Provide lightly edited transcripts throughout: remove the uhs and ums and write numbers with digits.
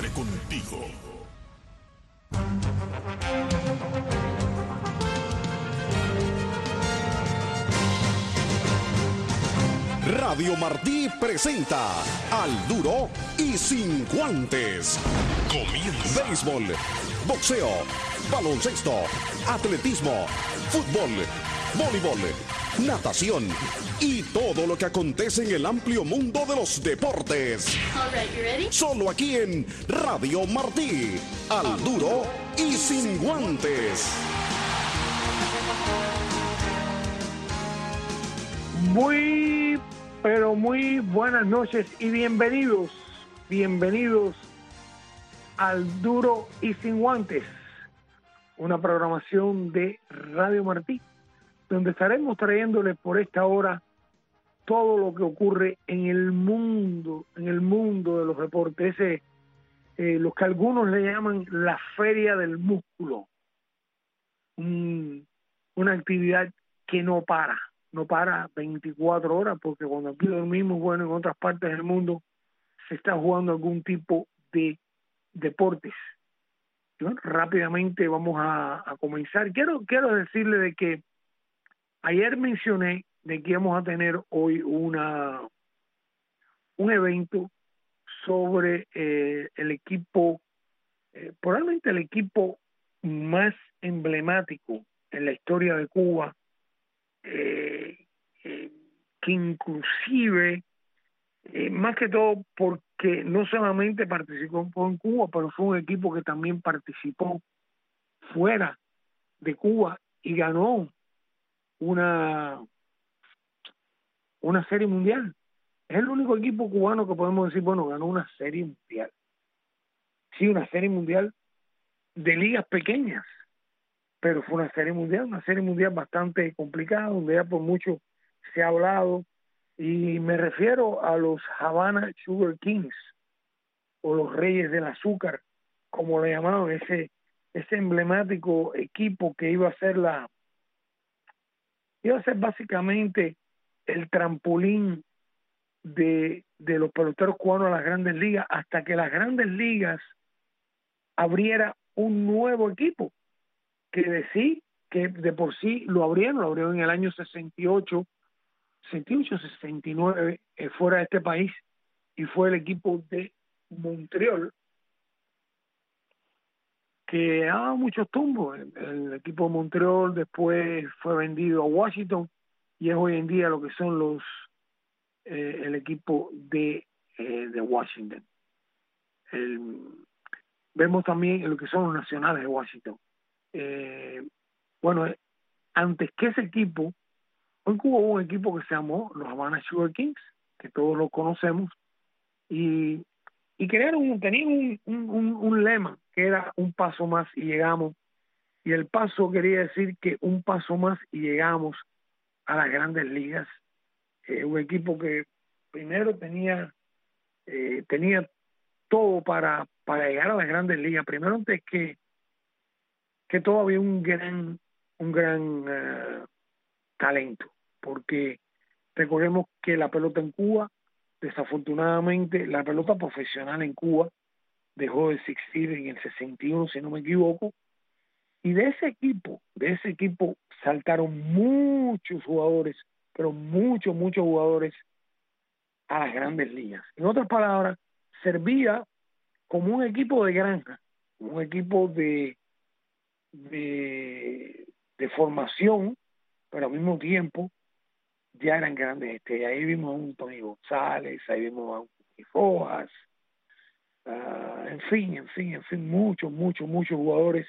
contigo. Radio Martí presenta Al Duro y Sin Guantes. Comienza. Béisbol, boxeo, baloncesto, atletismo, fútbol, voleibol, natación y todo lo que acontece en el amplio mundo de los deportes. All right, you ready? Solo aquí en Radio Martí. Al Duro y Sin Guantes. Pero muy buenas noches y bienvenidos al Duro y Sin Guantes, una programación de Radio Martí, donde estaremos trayéndoles por esta hora todo lo que ocurre en el mundo de los deportes, los que algunos le llaman la feria del músculo, una actividad que no para 24 horas, porque cuando aquí dormimos, bueno, en otras partes del mundo se está jugando algún tipo de deportes. Y bueno, rápidamente vamos a comenzar. Quiero decirle de que ayer mencioné de que íbamos a tener hoy un evento sobre el equipo, probablemente el equipo más emblemático en la historia de Cuba, que inclusive, más que todo porque no solamente participó en Cuba, pero fue un equipo que también participó fuera de Cuba y ganó una serie mundial. Es el único equipo cubano que podemos decir, bueno, ganó una serie mundial. Sí, una serie mundial de ligas pequeñas, pero fue una serie mundial bastante complicada, donde ya por mucho se ha hablado, y me refiero a los Havana Sugar Kings, o los Reyes del Azúcar, como le llamaban, ese emblemático equipo que iba a ser básicamente el trampolín de los peloteros cubanos a las Grandes Ligas, hasta que las Grandes Ligas abriera un nuevo equipo, que de por sí lo abrieron en el año 68, 69, fuera de este país, y fue el equipo de Montreal, que ha dado muchos tumbos. El equipo de Montreal después fue vendido a Washington y es hoy en día lo que son el equipo de Washington. Vemos también lo que son los Nacionales de Washington. Bueno, antes que ese equipo, en Cuba hubo un equipo que se llamó los Havana Sugar Kings, que todos lo conocemos, y tenían un lema que era un paso más y llegamos, y el paso quería decir que un paso más y llegamos a las Grandes Ligas. Un equipo que primero tenía todo para llegar a las Grandes Ligas. Primero, antes que todo, había un gran talento, porque recordemos que la pelota en Cuba, desafortunadamente, la pelota profesional en Cuba dejó de existir en el 61, si no me equivoco, y de ese equipo saltaron muchos jugadores, pero muchos jugadores a las Grandes Ligas. En otras palabras, servía como un equipo de granja, como un equipo de formación, pero al mismo tiempo ya eran grandes Ahí vimos a un Tony González, ahí vimos a un Rojas, en fin, muchos jugadores.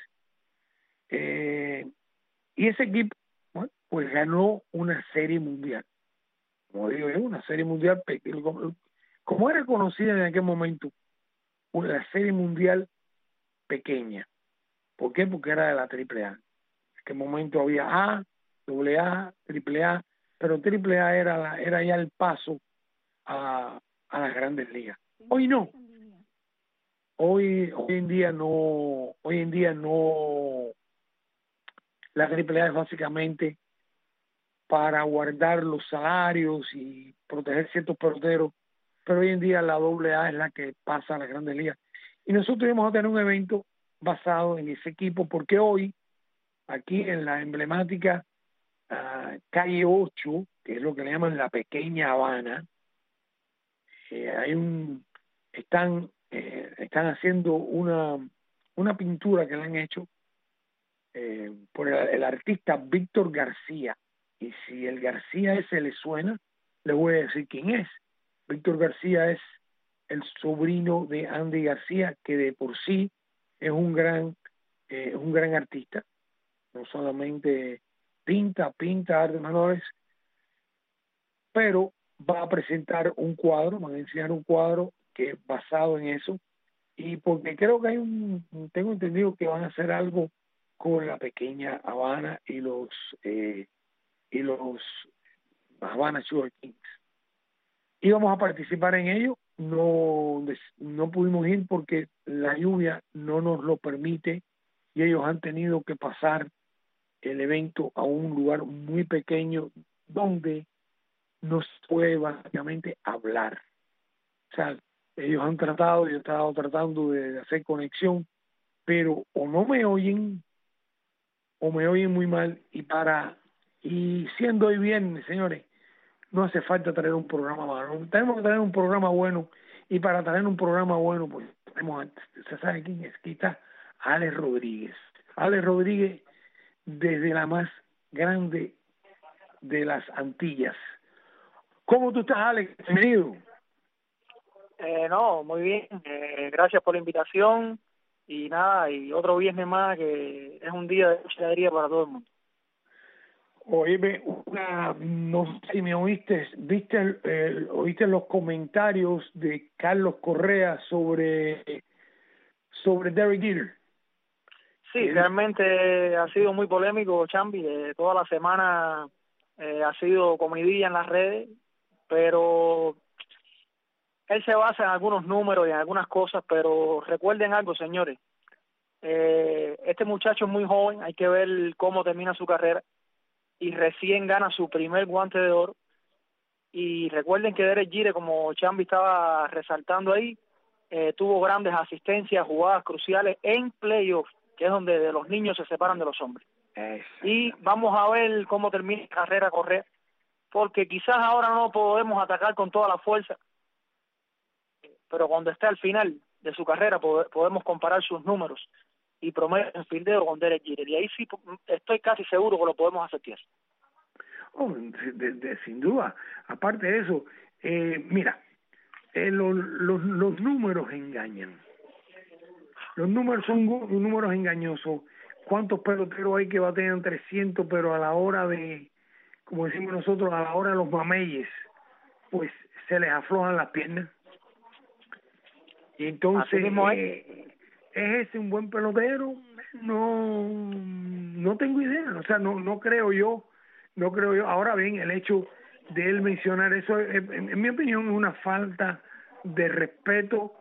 Y ese equipo, bueno, pues ganó una serie mundial. Como digo yo, una serie mundial, como era conocida en aquel momento, una serie mundial pequeña. ¿Por qué? Porque era de la AAA. En aquel momento había A, AA, AAA, pero AAA era ya el paso a las Grandes Ligas. Hoy no. Hoy en día no. La AAA es básicamente para guardar los salarios y proteger ciertos peloteros, pero hoy en día la AA es la que pasa a las Grandes Ligas. Y nosotros íbamos a tener un evento basado en ese equipo, porque hoy, aquí en la emblemática calle 8, que es lo que le llaman la Pequeña Habana, hay están haciendo una pintura que le han hecho por el artista Víctor García. Y si el García ese le suena, le voy a decir quién es. Víctor García es el sobrino de Andy García, que de por sí es un gran artista. No solamente pinta artes manuales, pero va a presentar un cuadro, van a enseñar un cuadro que es basado en eso, y porque creo que tengo entendido que van a hacer algo con la Pequeña Habana y los Havana Sugar Kings. Íbamos a participar en ello, no pudimos ir porque la lluvia no nos lo permite y ellos han tenido que pasar el evento a un lugar muy pequeño donde no se puede básicamente hablar. O sea, ellos han tratado, yo he estado tratando de hacer conexión, pero o no me oyen o me oyen muy mal, y siendo hoy viernes, señores, no hace falta traer un programa malo, tenemos que traer un programa bueno, y para traer un programa bueno, pues se sabe quién es, aquí está Alex Rodríguez desde la más grande de las Antillas. ¿Cómo tú estás, Alex? Bienvenido. No, muy bien. Gracias por la invitación. Y nada, y otro viernes más que es un día de mucha alegría para todo el mundo. Oíme, no sé si me oíste, oíste los comentarios de Carlos Correa sobre Derek Jeter. Sí, realmente ha sido muy polémico, Chambi. Toda la semana ha sido comidilla en las redes, pero él se basa en algunos números y en algunas cosas, pero recuerden algo, señores. Este muchacho es muy joven, hay que ver cómo termina su carrera, y recién gana su primer guante de oro. Y recuerden que Derek Jeter, como Chambi estaba resaltando ahí, tuvo grandes asistencias, jugadas cruciales en playoffs, que es donde los niños se separan de los hombres. Y vamos a ver cómo termina la carrera Correa, porque quizás ahora no podemos atacar con toda la fuerza, pero cuando esté al final de su carrera podemos comparar sus números y promedio en fildeo con Derek Jeter, y ahí sí estoy casi seguro que lo podemos aceptar. Oh, sin duda. Aparte de eso, mira, los números engañan. Los números son números engañosos. ¿Cuántos peloteros hay que batean 300, pero a la hora como decimos nosotros, a la hora de los mameyes, pues se les aflojan las piernas? Y entonces, ¿es ese un buen pelotero? No tengo idea. O sea, no creo yo. Ahora bien, el hecho de él mencionar eso, en mi opinión, es una falta de respeto,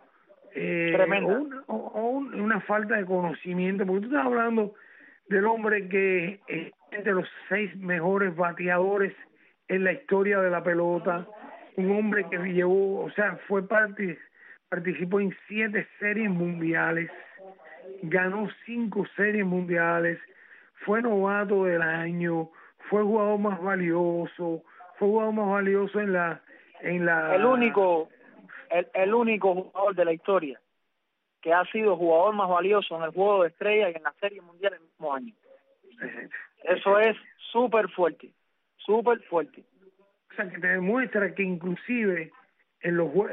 una falta de conocimiento, porque tú estás hablando del hombre que es de los 6 mejores bateadores en la historia de la pelota, un hombre que participó en 7 series mundiales, ganó 5 series mundiales, fue novato del año, fue jugador más valioso el único jugador de la historia que ha sido jugador más valioso en el juego de estrellas y en la serie mundial el mismo año. Eso es súper fuerte. O sea, que te demuestra que inclusive en el juego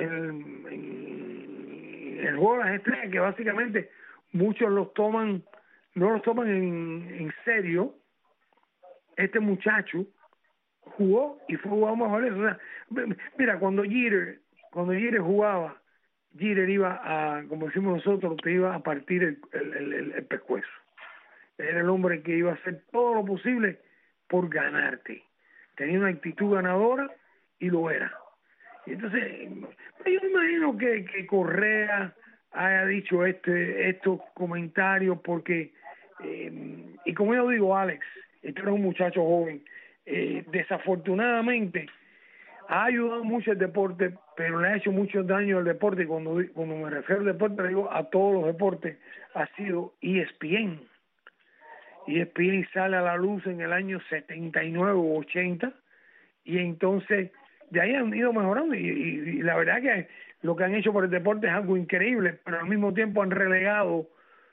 de las estrellas, que básicamente muchos no los toman en serio, este muchacho jugó y fue jugador más valioso. O sea, mira, cuando Jeter jugaba, Jeter iba como decimos nosotros, te iba a partir el pescuezo. Era el hombre que iba a hacer todo lo posible por ganarte. Tenía una actitud ganadora y lo era. Y entonces, yo me imagino que Correa haya dicho estos comentarios porque, y como yo digo, Alex, tú eres un muchacho joven, desafortunadamente ha ayudado mucho el deporte, pero le ha hecho mucho daño al deporte, y cuando me refiero al deporte, digo a todos los deportes, ha sido ESPN. ESPN sale a la luz en el año 79 o 80, y entonces de ahí han ido mejorando, y la verdad que lo que han hecho por el deporte es algo increíble, pero al mismo tiempo han relegado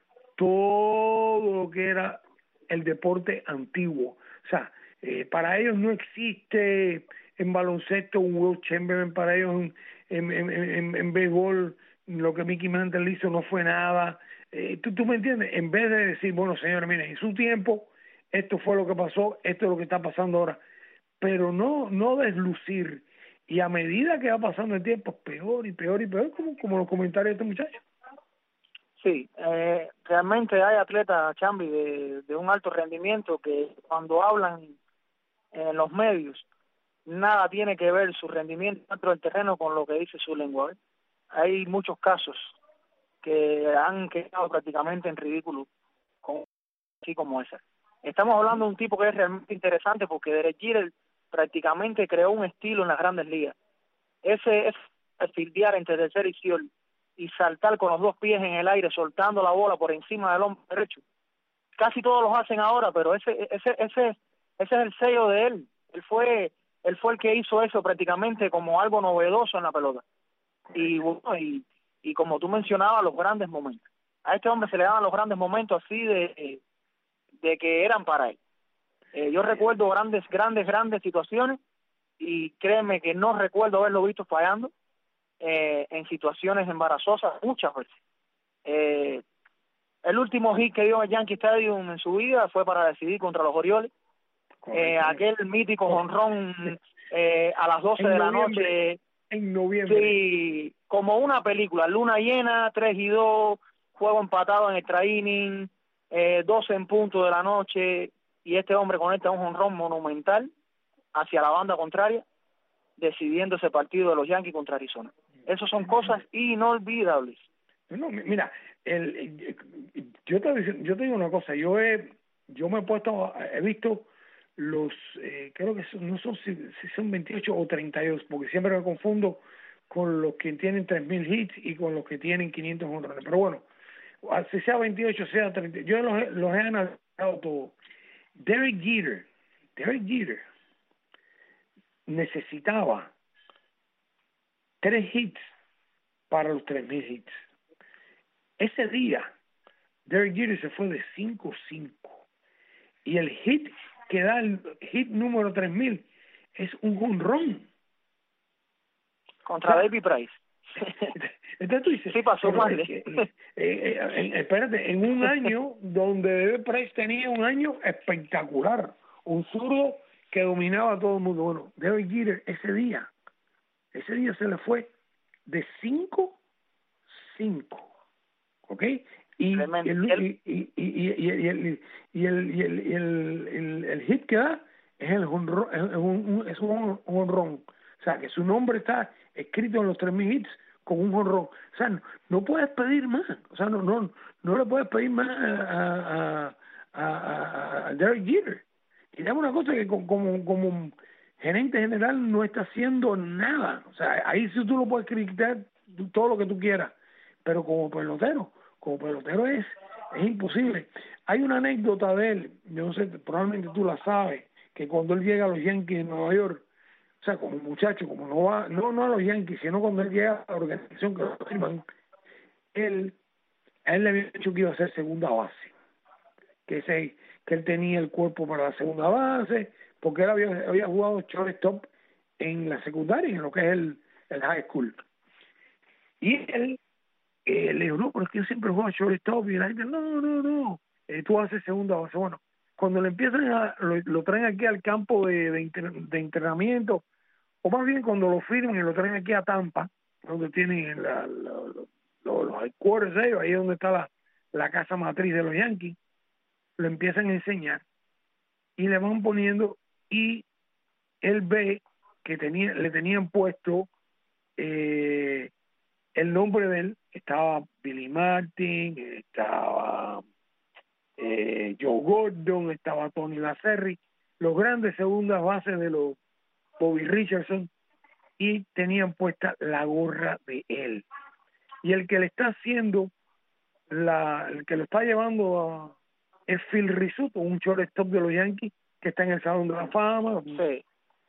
todo lo que era el deporte antiguo. O sea, para ellos no existe en baloncesto un Will Chamberlain, para ellos en béisbol lo que Mickey Mantle hizo no fue nada. ¿Tú me entiendes? En vez de decir, bueno, señores, miren, en su tiempo esto fue lo que pasó, esto es lo que está pasando ahora, pero no deslucir, y a medida que va pasando el tiempo peor y peor y peor, como los comentarios de este muchacho. Sí, realmente hay atletas, Chambi, de un alto rendimiento que cuando hablan en los medios, nada tiene que ver su rendimiento dentro del terreno con lo que dice su lengua. Hay muchos casos que han quedado prácticamente en ridículo, así como esa. Estamos hablando de un tipo que es realmente interesante, porque Derek Jeter prácticamente creó un estilo en las grandes ligas. Ese es el fildear entre tercera y field y saltar con los dos pies en el aire, soltando la bola por encima del hombro derecho. Casi todos los hacen ahora, pero ese es el sello de él. Él fue el que hizo eso prácticamente como algo novedoso en la pelota. Y bueno, y como tú mencionabas, los grandes momentos. A este hombre se le daban los grandes momentos así de que eran para él. Yo recuerdo grandes situaciones, y créeme que no recuerdo haberlo visto fallando en situaciones embarazosas muchas veces. El último hit que dio en Yankee Stadium en su vida fue para decidir contra los Orioles. Aquel mítico jonrón a las 12 de la noche. En noviembre. Sí, como una película. Luna llena, 3-2, juego empatado en extra inning, 12 en punto de la noche, y este hombre conecta un jonrón monumental hacia la banda contraria, decidiendo ese partido de los Yankees contra Arizona. Esas son cosas inolvidables. No, mira, yo te digo una cosa, yo me he puesto, he visto los, creo que no son si son 28 o 32, porque siempre me confundo con los que tienen 3,000 hits y con los que tienen 500 honrones, pero bueno, si sea 28, sea 30, yo los he analizado todos. Derek Jeter necesitaba 3 hits para los 3,000 hits. Ese día, Derek Jeter se fue de 5-5. Y el hit que da el hit número 3,000 es un jonrón. Contra David Price. Entonces tú dices, sí pasó mal. Espérate, en un año donde David Price tenía un año espectacular, un zurdo que dominaba a todo el mundo. Bueno, Derek Jeter ese día se le fue de 5-5, ¿ok? Y el hit que da es el jonrón, es un jonrón. O sea, que su nombre está escrito en los 3,000 hits con un jonrón. O sea, no puedes pedir más. O sea, no le puedes pedir más a Derek Jeter. Y dame una cosa, que como gerente general no está haciendo nada. O sea, ahí sí tú lo puedes criticar todo lo que tú quieras, pero como pelotero es imposible. Hay una anécdota de él, yo no sé, probablemente tú la sabes, que cuando él llega a los Yankees de Nueva York, o sea, como muchacho, como no a los Yankees, sino cuando él llega a la organización que lo firman, a él le había dicho que iba a ser segunda base, que él tenía el cuerpo para la segunda base, porque él había jugado shortstop en la secundaria, en lo que es el high school. Y él le dijo, no, pero es que yo siempre juego shortstop, y la gente, no, tú haces segunda base. Bueno, cuando le empiezan lo traen aquí al campo de entrenamiento, o más bien cuando lo firman y lo traen aquí a Tampa, donde tienen los headquarters de ellos, ahí es donde está la casa matriz de los Yankees, lo empiezan a enseñar y le van poniendo, y él ve que le tenían puesto el nombre de él, estaba Billy Martin, estaba Joe Gordon, estaba Tony Lacerri, los grandes segundas bases de los Bobby Richardson, y tenían puesta la gorra de él. Y el que le está haciendo, el que lo está llevando es Phil Rizzuto, un shortstop de los Yankees que está en el Salón de la Fama. Sí.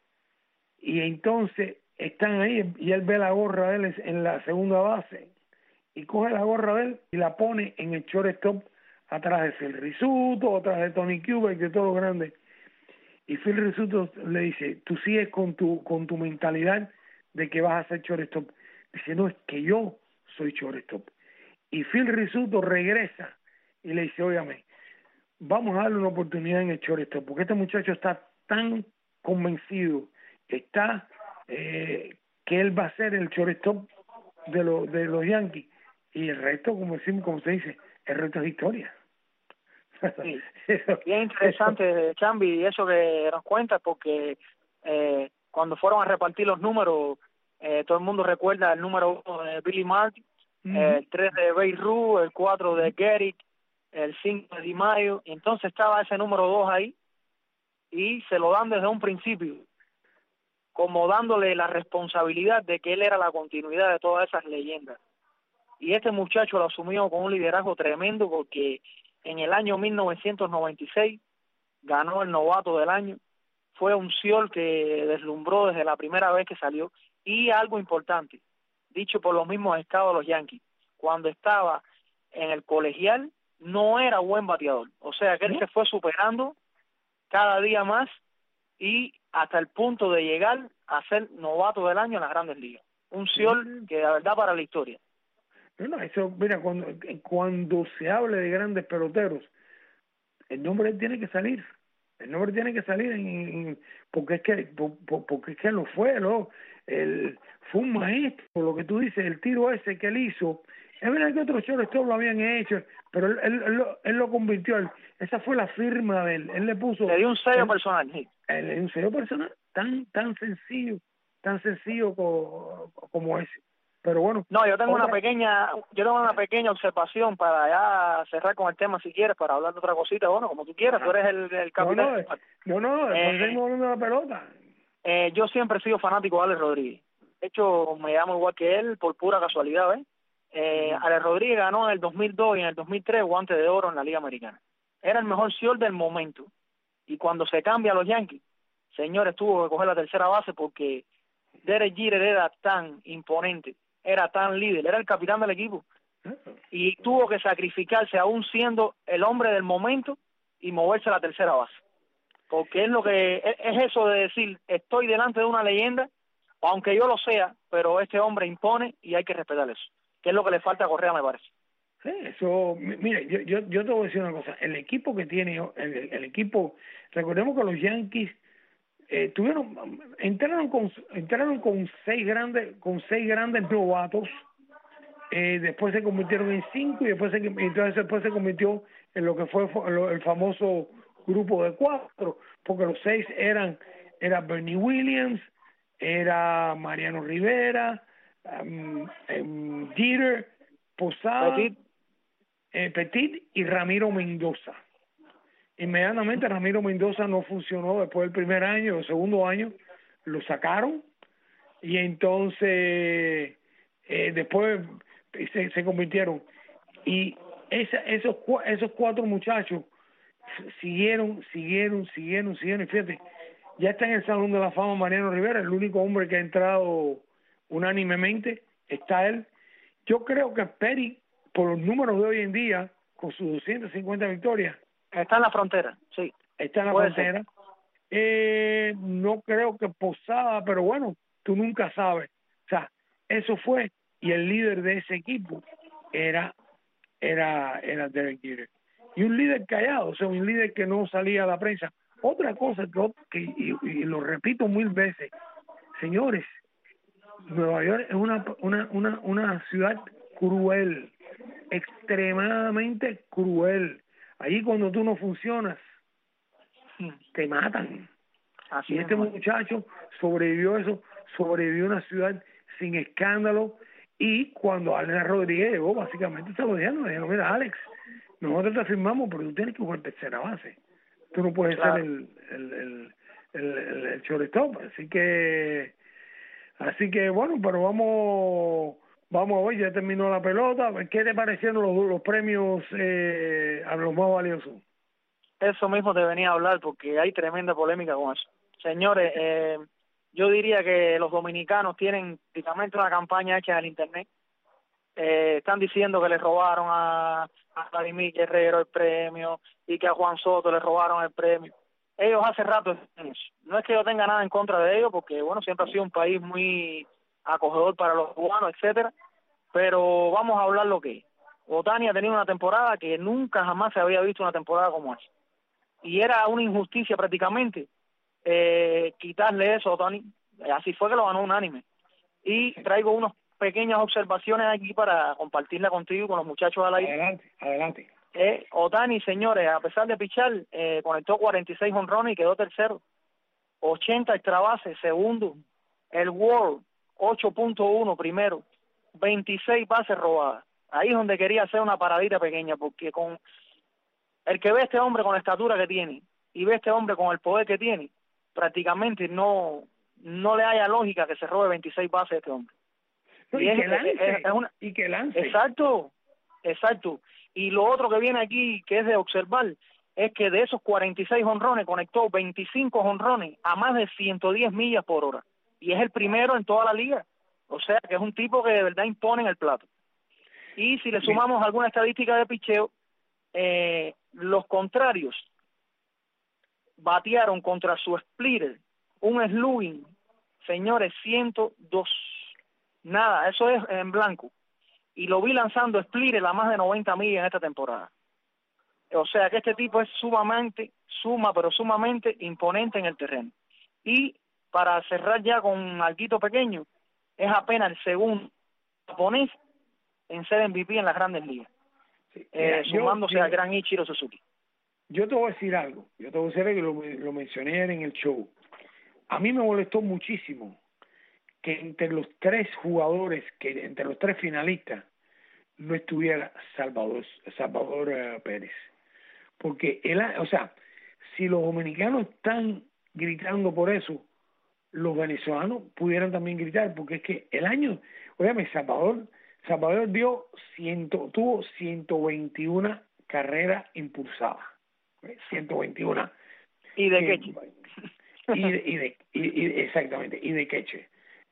Y entonces están ahí y él ve la gorra de él en la segunda base y coge la gorra de él y la pone en el shortstop atrás de Phil Rizzuto, atrás de Tony Kubek, de todos los grandes. Y Phil Rizzuto le dice, tú sigues con tu mentalidad de que vas a ser shortstop. Dice, no, es que yo soy shortstop. Y Phil Rizzuto regresa y le dice, óigame, vamos a darle una oportunidad en el shortstop, porque este muchacho está tan convencido, está que él va a ser el shortstop de los Yankees, y el resto, como se dice, el resto es historia. Sí. Bien interesante, Chambi, eso que nos cuentas, porque cuando fueron a repartir los números, todo el mundo recuerda el número 1 de Billy Martin, el 3 de Babe Ruth, el 4 de Gehrig, el 5 de Di Maio, y entonces estaba ese número 2 ahí, y se lo dan desde un principio, como dándole la responsabilidad de que él era la continuidad de todas esas leyendas. Y este muchacho lo asumió con un liderazgo tremendo, porque en el año 1996 ganó el novato del año. Fue un Ciol que deslumbró desde la primera vez que salió. Y algo importante, dicho por los mismos scouts de los Yankees, cuando estaba en el colegial no era buen bateador. O sea que él se fue superando cada día más y hasta el punto de llegar a ser novato del año en las Grandes Ligas. Un Ciol que la verdad para la historia. No, eso, mira, cuando se hable de grandes peloteros, el nombre tiene que salir. El nombre tiene que salir porque es que lo fue, ¿no? Fue un maestro, lo que tú dices, el tiro ese que él hizo. Es verdad que otros shortstop lo habían hecho, pero él lo convirtió. Esa fue la firma de él. Él le puso. Le dio un sello personal, sí. Le dio un sello personal tan sencillo como ese. Pero bueno. No, yo tengo una pequeña observación para ya cerrar con el tema, si quieres, para hablar de otra cosita. Bueno, como tú quieras, tú eres el capitán. No, después seguimos hablando de la pelota. Yo siempre he sido fanático de Alex Rodríguez. De hecho, me llamo igual que él por pura casualidad, ¿ves? Alex Rodríguez ganó en el 2002 y en el 2003 guante de oro en la Liga Americana. Era el mejor Ciol del momento. Y cuando se cambia a los Yankees, señores, tuvo que coger la tercera base porque Derek Jeter era tan imponente, era tan líder, era el capitán del equipo, y tuvo que sacrificarse aún siendo el hombre del momento y moverse a la tercera base, porque es eso de decir, estoy delante de una leyenda, aunque yo lo sea, pero este hombre impone y hay que respetar eso, que es lo que le falta a Correa, me parece. Sí, eso, mire, yo te voy a decir una cosa, el equipo que tiene, el equipo, recordemos que los Yankees entraron con seis grandes novatos, después se convirtieron en 5 y después se convirtió en lo que fue el famoso grupo de 4, porque los 6 era Bernie Williams, era Mariano Rivera, Jeter, Posada, Petit y Ramiro Mendoza. Inmediatamente Ramiro Mendoza no funcionó después del primer año, el segundo año lo sacaron y entonces después se convirtieron y esos 4 muchachos siguieron y fíjate, ya está en el Salón de la Fama Mariano Rivera, el único hombre que ha entrado unánimemente, está él. Yo creo que Peri, por los números de hoy en día, con sus 250 victorias, está en la frontera, sí. Está en la frontera. No creo que Posada, pero bueno, tú nunca sabes. O sea, eso fue, y el líder de ese equipo era Derek Jeter. Y un líder callado, o sea, un líder que no salía a la prensa. Otra cosa y lo repito mil veces, señores, Nueva York es una ciudad cruel, extremadamente cruel. Ahí cuando tú no funcionas, te matan. Así y este muchacho sobrevivió a una ciudad sin escándalo, y cuando Alex Rodríguez llegó, básicamente se lo dijeron, mira Alex, nosotros te firmamos, pero tú tienes que jugar tercera base. Tú no puedes ser el shortstop. Así que Así que bueno, pero vamos a ver, ya terminó la pelota. ¿Qué te parecieron los premios a los más valiosos? Eso mismo te venía a hablar porque hay tremenda polémica con eso. Señores, yo diría que los dominicanos tienen prácticamente una campaña hecha en el Internet. Están diciendo que le robaron a Vladimir Guerrero el premio y que a Juan Soto le robaron el premio. Ellos hace rato están en eso. No es que yo tenga nada en contra de ellos porque, bueno, siempre ha sido un país muy acogedor para los cubanos, etcétera. Pero vamos a hablar lo que es. Ohtani ha tenido una temporada que nunca jamás se había visto una temporada como esa. Y era una injusticia prácticamente quitarle eso a Ohtani. Así fue que lo ganó unánime. Y traigo unas pequeñas observaciones aquí para compartirla contigo y con los muchachos al aire. Adelante. Ohtani, señores, a pesar de pichar, conectó 46 jonrones y quedó tercero. 80 extra bases, segundo. El World, 8.1 primero. 26 bases robadas. Ahí es donde quería hacer una paradita pequeña, porque con el que ve a este hombre con la estatura que tiene y ve a este hombre con el poder que tiene, prácticamente no le haya lógica que se robe 26 bases a este hombre. Y que lance. Exacto. Y lo otro que viene aquí, que es de observar, es que de esos 46 jonrones conectó 25 jonrones a más de 110 millas por hora. Y es el primero en toda la liga. O sea, que es un tipo que de verdad impone en el plato. Y si le sumamos alguna estadística de picheo, los contrarios batearon contra su splitter un slugging, señores, 102. Nada, eso es en blanco. Y lo vi lanzando splitter a más de 90 millas en esta temporada. O sea que este tipo es sumamente imponente en el terreno. Y para cerrar ya con algo pequeño, es apenas el segundo japonés en ser MVP en las grandes ligas, sumándose al gran Ichiro Suzuki. Yo te voy a decir algo, que lo mencioné en el show. A mí me molestó muchísimo que entre los tres jugadores, entre los tres finalistas, no estuviera Salvador Pérez. Porque si los dominicanos están gritando por eso, los venezolanos pudieran también gritar, porque es que el año, óyeme, Salvador tuvo 121 carreras impulsadas, 121. Y de queche. Exactamente, y de queche.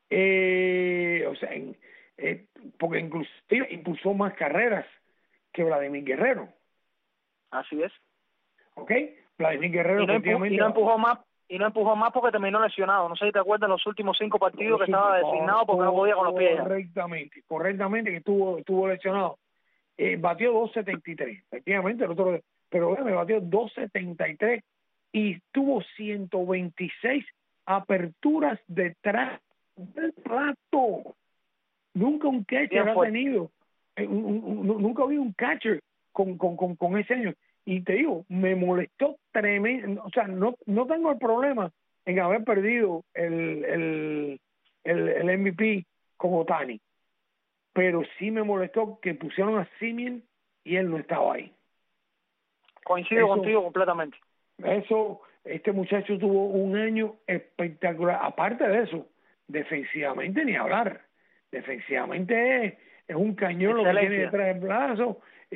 Porque inclusive impulsó más carreras que Vladimir Guerrero. Así es. ¿Ok? Vladimir Guerrero y no empujó más porque terminó lesionado. No sé si te acuerdas los últimos 5 partidos que estaba designado porque no podía con los pies. Correctamente, que estuvo lesionado. Batió 2.73, efectivamente, pero me batió 2.73 y tuvo 126 aperturas detrás del plato. Nunca un catcher ha tenido, nunca había un catcher con ese año. Y te digo, me molestó tremendo. O sea, no tengo el problema en haber perdido el MVP con Ohtani, pero sí me molestó que pusieron a Semien y él no estaba ahí. Coincido contigo completamente. Este muchacho tuvo un año espectacular. Aparte de eso, defensivamente ni hablar. Defensivamente es un cañón lo que tiene detrás del brazo.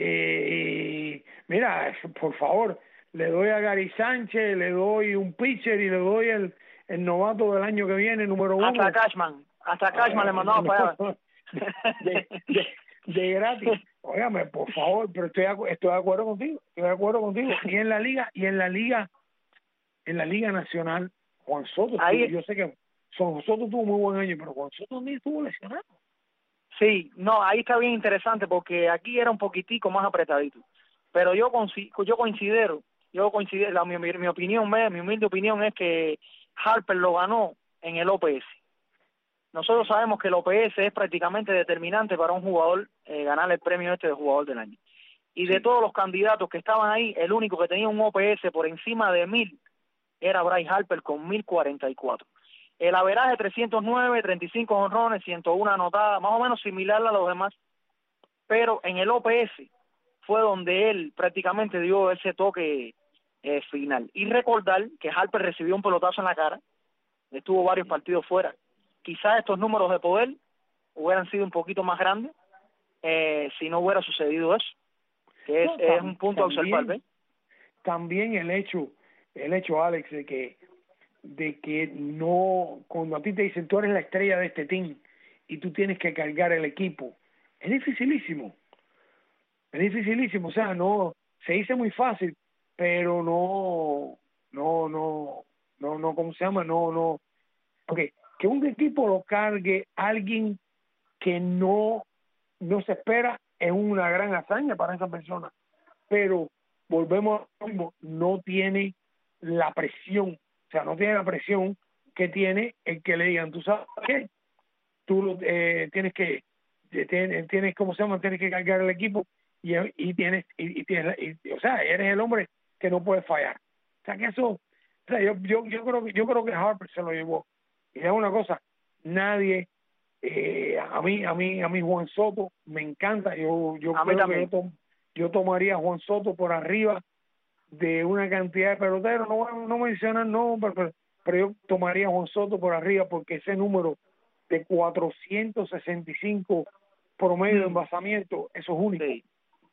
Mira, por favor, le doy a Gary Sánchez, le doy un pitcher y le doy el novato del año que viene, número 1. Hasta Cashman le mandamos para allá. De gratis. Óigame, por favor, pero estoy de acuerdo contigo. Y en la liga nacional, Juan Soto, yo sé que Juan Soto tuvo muy buen año, pero Juan Soto también estuvo lesionado. Sí, no, ahí está bien interesante porque aquí era un poquitico más apretadito. Pero yo considero, mi humilde opinión es que Harper lo ganó en el OPS. Nosotros sabemos que el OPS es prácticamente determinante para un jugador ganar el premio de jugador del año. Y de todos los candidatos que estaban ahí, el único que tenía un OPS por encima de 1000 era Bryce Harper con 1044. El averaje 309, 35 jonrones, 101 anotadas, más o menos similar a los demás. Pero en el OPS fue donde él prácticamente dio ese toque final. Y recordar que Harper recibió un pelotazo en la cara, estuvo varios partidos fuera. quizás estos números de poder hubieran sido un poquito más grandes si no hubiera sucedido eso, que es un punto a observar, ¿ves? También el hecho, Alex, de que no, cuando a ti te dicen tú eres la estrella de este team y tú tienes que cargar el equipo, es dificilísimo, o sea, no, se dice muy fácil, pero no, ¿cómo se llama? No, okay, que un equipo lo cargue alguien que no se espera es una gran hazaña para esa persona, pero volvemos a lo mismo, no tiene la presión, o sea, no tiene la presión que tiene el que le digan, tú sabes qué, tú tienes que, ¿cómo se llama? Tienes que cargar el equipo y tienes, o sea, eres el hombre que no puede fallar. O sea, que eso, o sea, yo creo que Harper se lo llevó. Y es una cosa, nadie, a mí Juan Soto me encanta, yo creo que yo tomaría a Juan Soto por arriba de una cantidad de peloteros, no mencionan, no, pero yo tomaría a Juan Soto por arriba porque ese número de 465 promedio de envasamiento, eso es único. Sí.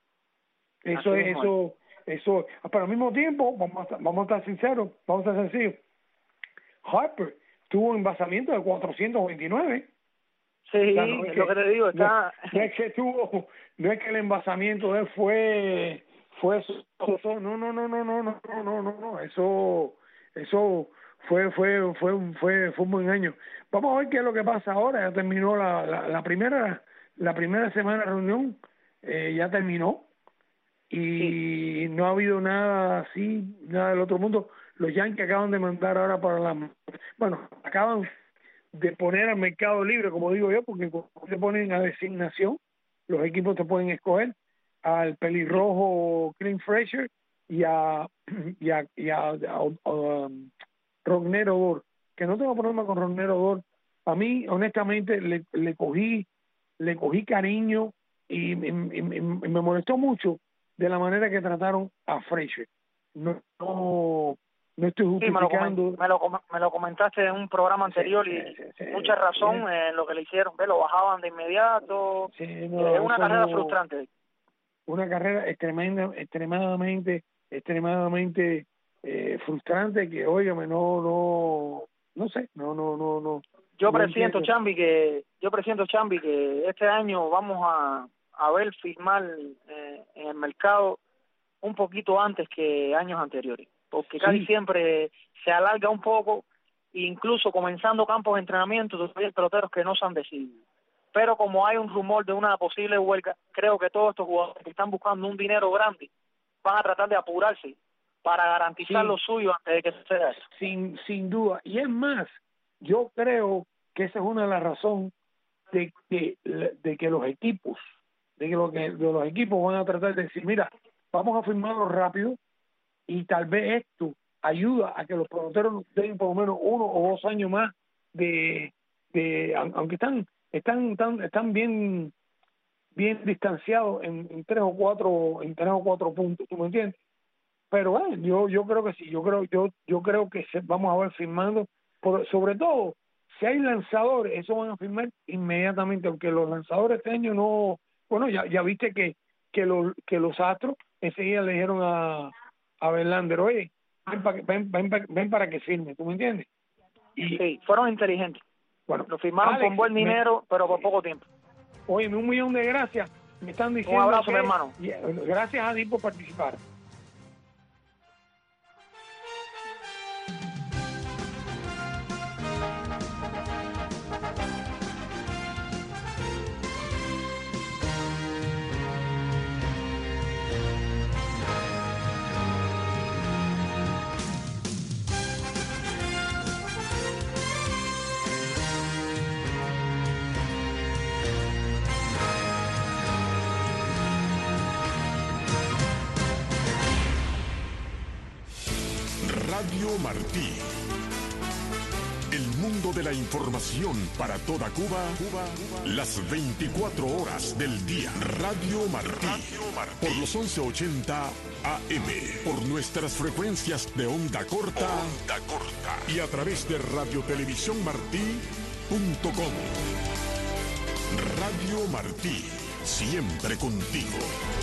Eso, pero al mismo tiempo, vamos a estar sinceros, vamos a estar sencillos, Harper tuvo un envasamiento de 429. Sí, o sea, no es lo que te digo, está... No es que el envasamiento de él fue eso, no, eso fue un buen año. Vamos a ver qué es lo que pasa ahora. Ya terminó la primera semana de reunión, ya terminó y no ha habido nada así, nada del otro mundo. Los Yankees acaban de mandar ahora acaban de poner al mercado libre, como digo yo, porque cuando se ponen a designación, los equipos te pueden escoger al pelirrojo Clint Frazier y a Ronero Odor, que no tengo problema con Ronero Odor. A mí, honestamente, le cogí cariño y me molestó mucho de la manera que trataron a Frazier. No estoy justificando. Sí, me lo comentaste en un programa anterior y mucha razón en lo que le hicieron. Lo bajaban de inmediato. Sí, es una carrera frustrante. Una carrera extremadamente frustrante que, óigame, no sé. Yo presiento, Chambi, que este año vamos a ver firmar en el mercado un poquito antes que años anteriores, porque casi siempre se alarga un poco, incluso comenzando campos de entrenamiento, todavía hay peloteros que no se han decidido. Pero como hay un rumor de una posible huelga, creo que todos estos jugadores que están buscando un dinero grande van a tratar de apurarse para garantizar lo suyo antes de que suceda eso. Sin duda. Y es más, yo creo que esa es una de las razones de que los equipos van a tratar de decir, mira, vamos a firmarlo rápido y tal vez esto ayuda a que los peloteros den por lo menos 1 o 2 años más de aunque están bien distanciados en 3 o 4 puntos, ¿tú me entiendes? Pero yo creo que sí, yo creo que vamos a ver firmando, sobre todo si hay lanzadores, eso van a firmar inmediatamente, aunque los lanzadores este año no, bueno, ya viste que los Astros enseguida le dijeron a Verlander, oye, ven para que firme, ¿tú me entiendes? Y sí, fueron inteligentes. Bueno, lo firmaron con buen dinero, pero por poco tiempo. Oye, $1 millón, me están diciendo. Un abrazo, mi hermano. Gracias a ti por participar. Radio Martí. El mundo de la información para toda Cuba, las 24 horas del día. Radio Martí. Por los 1180 AM. Por nuestras frecuencias de onda corta. Y a través de Radio Televisión Martí Radio Martí, siempre contigo.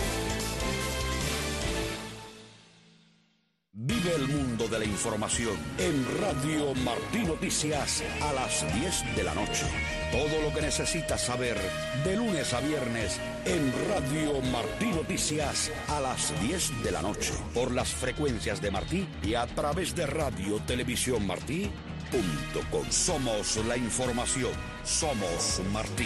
Vive el mundo de la información en Radio Martí Noticias a las 10 de la noche. Todo lo que necesitas saber de lunes a viernes en Radio Martí Noticias a las 10 de la noche. Por las frecuencias de Martí y a través de Radio Televisión Martí.com. Somos la información. Somos Martí.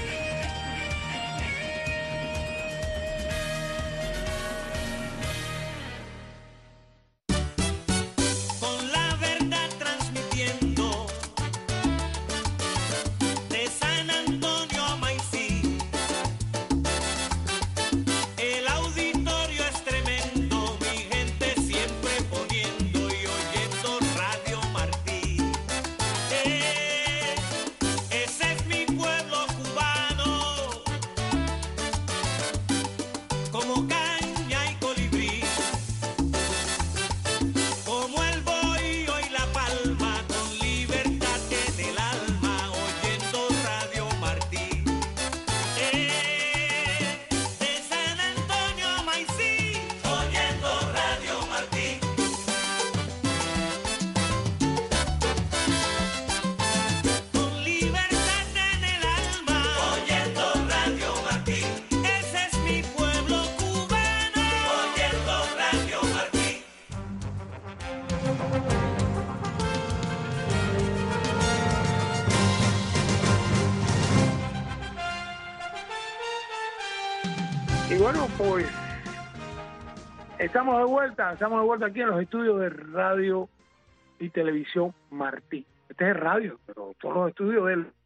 Y bueno, pues estamos de vuelta aquí en los estudios de Radio y Televisión Martí. Este es radio, pero todos los estudios de él.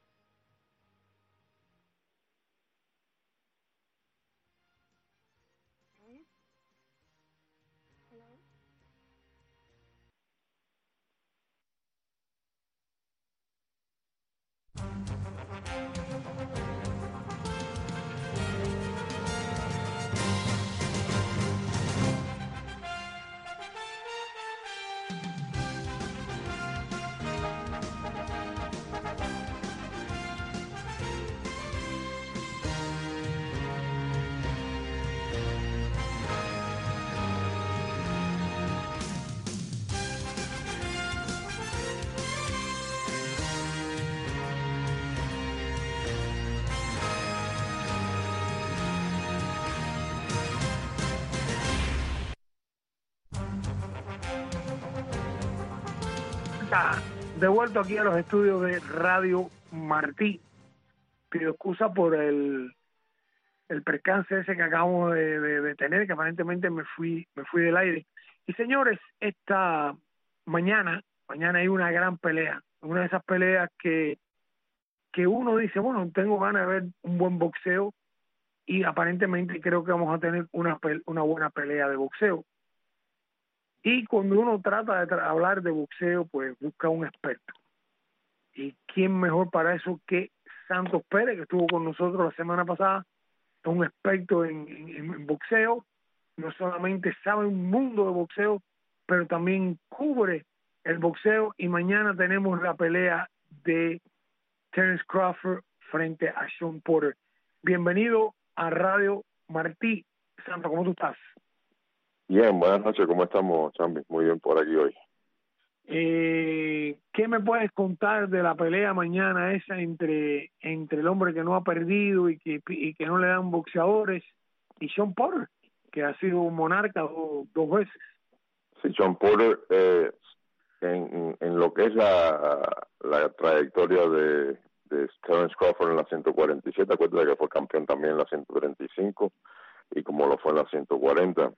Devuelto aquí a los estudios de Radio Martí. Pido excusa por el percance ese que acabamos de tener, que aparentemente me fui del aire. Y señores, esta mañana hay una gran pelea, una de esas peleas que uno dice, bueno, tengo ganas de ver un buen boxeo, y aparentemente creo que vamos a tener una buena pelea de boxeo. Y cuando uno trata de hablar de boxeo, pues busca un experto. ¿Y quién mejor para eso que Santos Pérez, que estuvo con nosotros la semana pasada? Es un experto en boxeo. No solamente sabe un mundo de boxeo, pero también cubre el boxeo. Y mañana tenemos la pelea de Terence Crawford frente a Sean Porter. Bienvenido a Radio Martí. Santos, ¿cómo tú estás? Bien, buenas noches, ¿cómo estamos, Chambi? Muy bien por aquí hoy. ¿Qué me puedes contar de la pelea mañana esa entre el hombre que no ha perdido y que no le dan boxeadores, y Sean Porter, que ha sido un monarca dos veces? Sí, Sean Porter, en lo que es la trayectoria de Terence Crawford en la 147, acuérdate que fue campeón también en la 135 y como lo fue en la 140,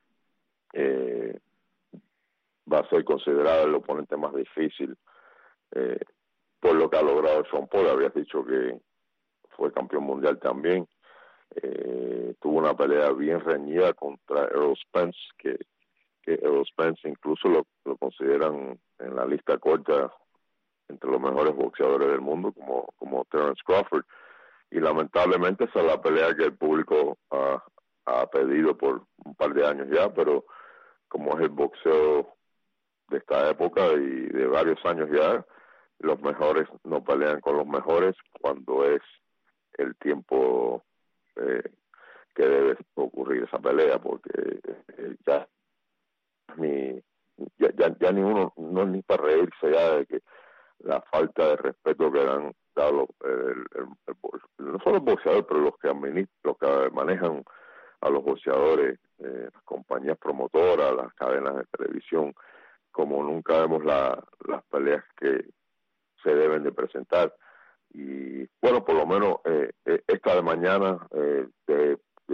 va a ser considerado el oponente más difícil por lo que ha logrado Sean Porter. Habías dicho que fue campeón mundial también. Tuvo una pelea bien reñida contra Errol Spence, que Errol Spence incluso lo consideran en la lista corta entre los mejores boxeadores del mundo, como Terence Crawford. Y lamentablemente esa es la pelea que el público ha pedido por un par de años ya, pero como es el boxeo de esta época y de varios años ya, los mejores no pelean con los mejores cuando es el tiempo que debe ocurrir esa pelea, porque ya ni uno, no es ni para reírse ya de que la falta de respeto que han dado no solo el boxeador, pero los que manejan a los boxeadores, las compañías promotoras, las cadenas de televisión, como nunca vemos las peleas que se deben de presentar. Y bueno, por lo menos esta de mañana de